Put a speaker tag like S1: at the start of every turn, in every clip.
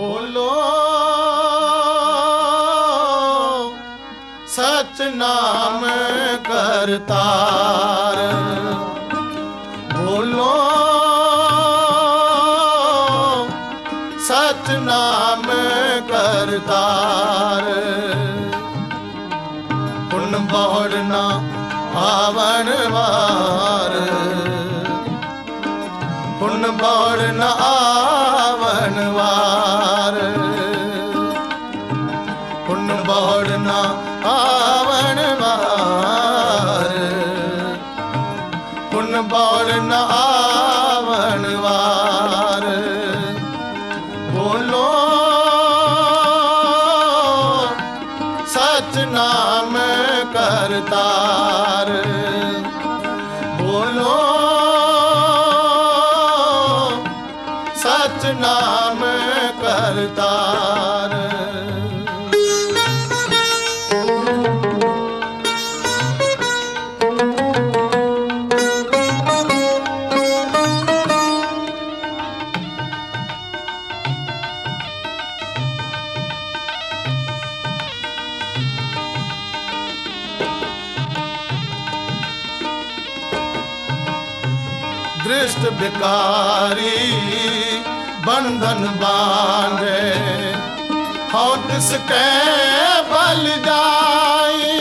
S1: बोलो सच नाम करतार, बोलो सच नाम करतार। पुन बहुड़ना आवन वार, पुन बहुड़ना आवन वार, पुन बहुड़ना आवन वार, पुन बहुड़ना आवन वार। बोलो सच नाम करतार, बोलो सच नाम करतार। दृष्ट विकारी बंधन बांधे, हाँ तिसके बल जाई।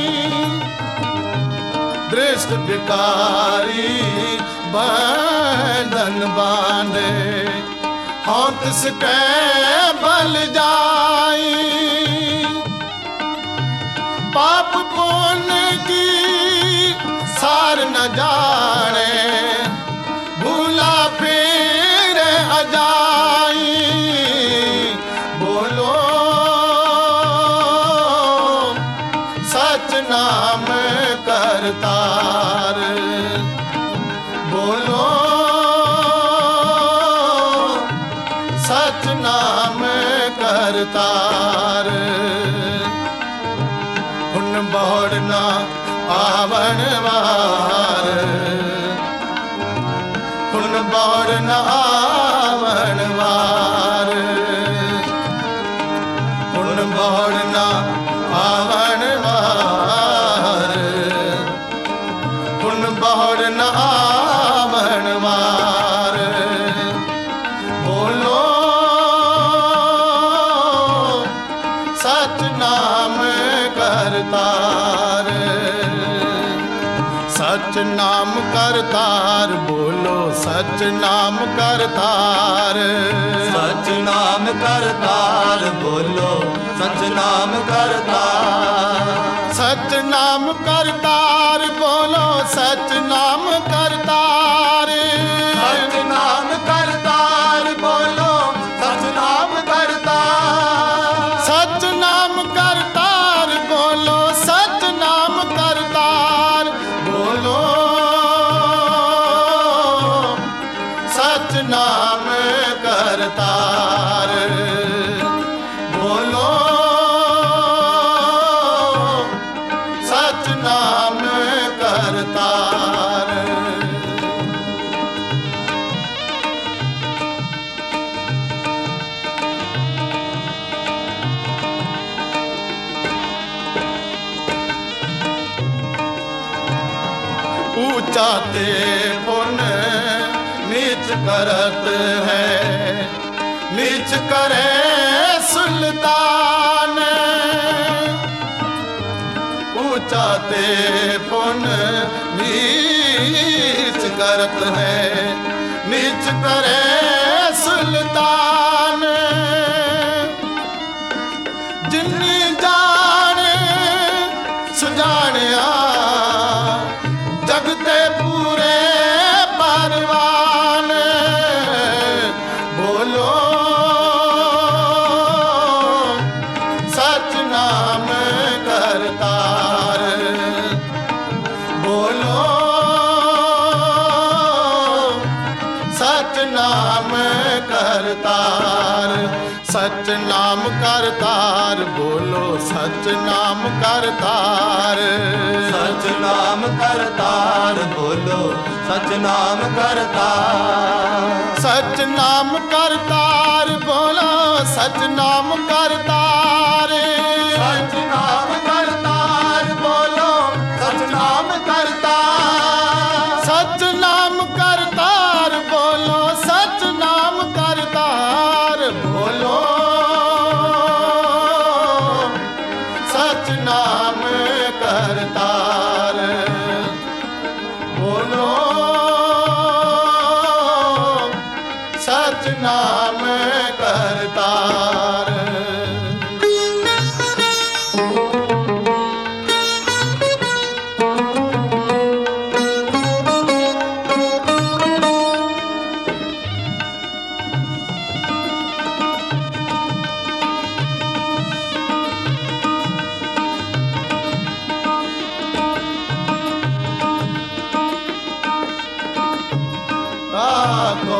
S1: दृष्ट विकारी बंधन बांधे, हाँ तिसके बल जाई। पाप पुण्य की सार न जाने, भूला फिर अजाई। बोलो सच नाम करतार, बोलो सच नाम करतार। पुन बहुड़ना आवन वार, पुन बहुड़ना आवन वार, पुन बहुड़ना आवन वार, पुन बहुड़ना आवन वार। बोलो सच नाम करतार, सच नाम करतार। बोलो सच नाम करतार,
S2: सच नाम करतार। बोलो सच नाम करतार।
S1: सच नाम करतार, बोलो सच नाम करतार।
S2: सच नाम करतार, बोलो सच नाम करतार।
S1: सच नाम करतार, बोलो सच नाम करतार। बोलो सच नाम करतार, बोलो सच नाम करतार। ऊंचा ते पुन नीच करत है, नीच करे सुल्तान। ऊंचा ते पुन नीच करत है, नीच करे सुल्तान। जिन्नी जाने सुजानिया, जगते पूरे परवान। बोलो सच नाम करतार, बोलो सच नाम करतार। सच नाम करतार, बोलो सच नाम करतार।
S2: सच नाम करतार, बोलो सच नाम करतार।
S1: सच नाम करतार, बोलो सच नाम करतार
S2: सच नाम करतार बोलो सच नाम करतार
S1: सच नाम करतार बोलो सच नाम करतार बोलो सच नाम करतार बोलो सच नाम करतार ताको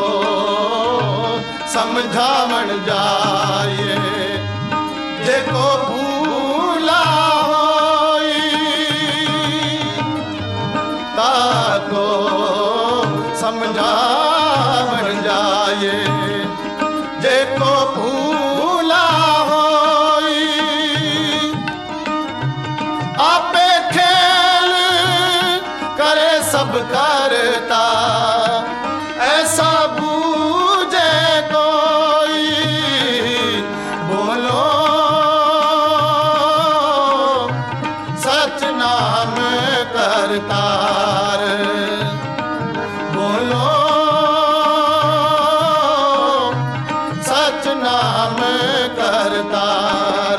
S1: समझावण जाए जेको भूला होई ताको समझावण जाए जेको भूला होई आपे खेल करे सब करता ऐसा बूझे कोई बोलो सच नाम करतार बोलो सच नाम करतार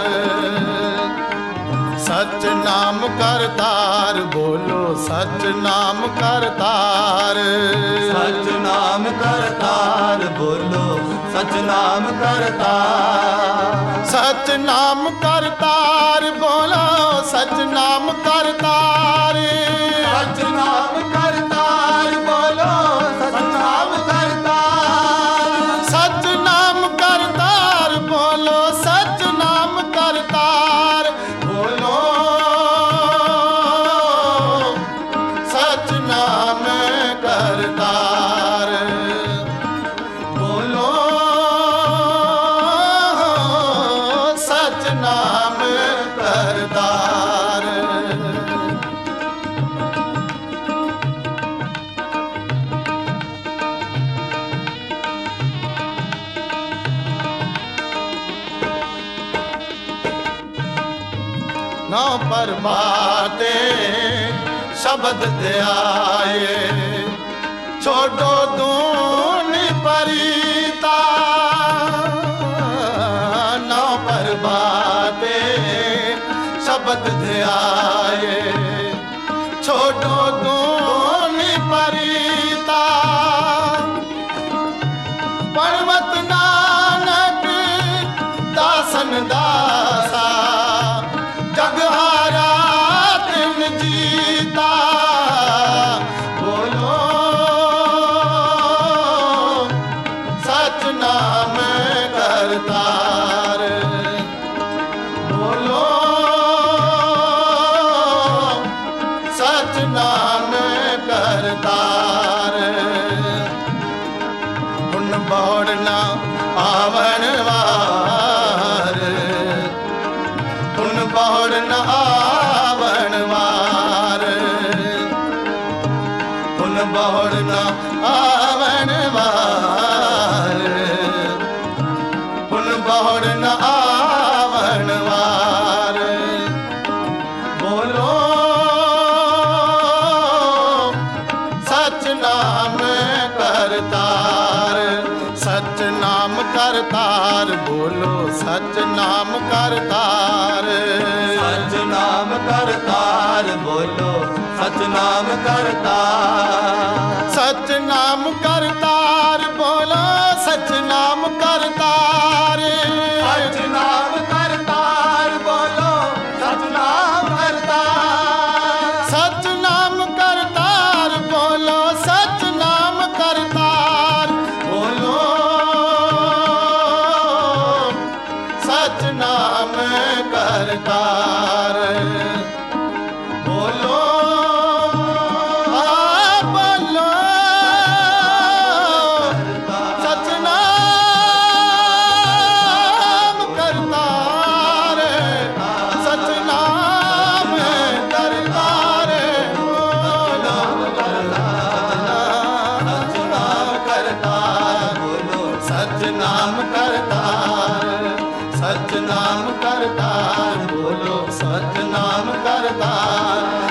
S1: सच नाम करतार बोलो सच नाम करतार
S2: सच नाम करतार बोलो सच नाम करतार
S1: सच नाम करतार बोलो सच नाम करतार
S2: सच नाम करतार बोलो सच नाम करतार
S1: सच नाम करतार बोलो सच नाम करतार बोलो सच नाम करतार बोलो सच नाम करतार नौ पर बातें शब्द दे आए छोड़ो दूनी परीता नौ पर बातें शब्द दे आए छोड़ो दूनी परीता पर्वत नानक दासन दासा जगहारा दिन जीता बोलो सच नाम करतार बोलो सच नाम करतार उन बौड़ना आवण वार उन बौड़ना आवण वार उन बौड़ना आवण वार उन बौड़ना आवण वार बोलो सच नाम करतार सच नाम करतार बोलो सच नाम करतार
S2: सच नाम करतार बोलो सच नाम करतार
S1: सच नाम करतार बोलो सच नाम करतार
S2: सच नाम करतार बोलो सच नाम करतार
S1: सच नाम करतार बोलो सच नाम करतार बोलो सच नाम करतार बोलो बोलो सच नाम नाम करतार, सच नाम करतार, बोलो सच नाम करतार।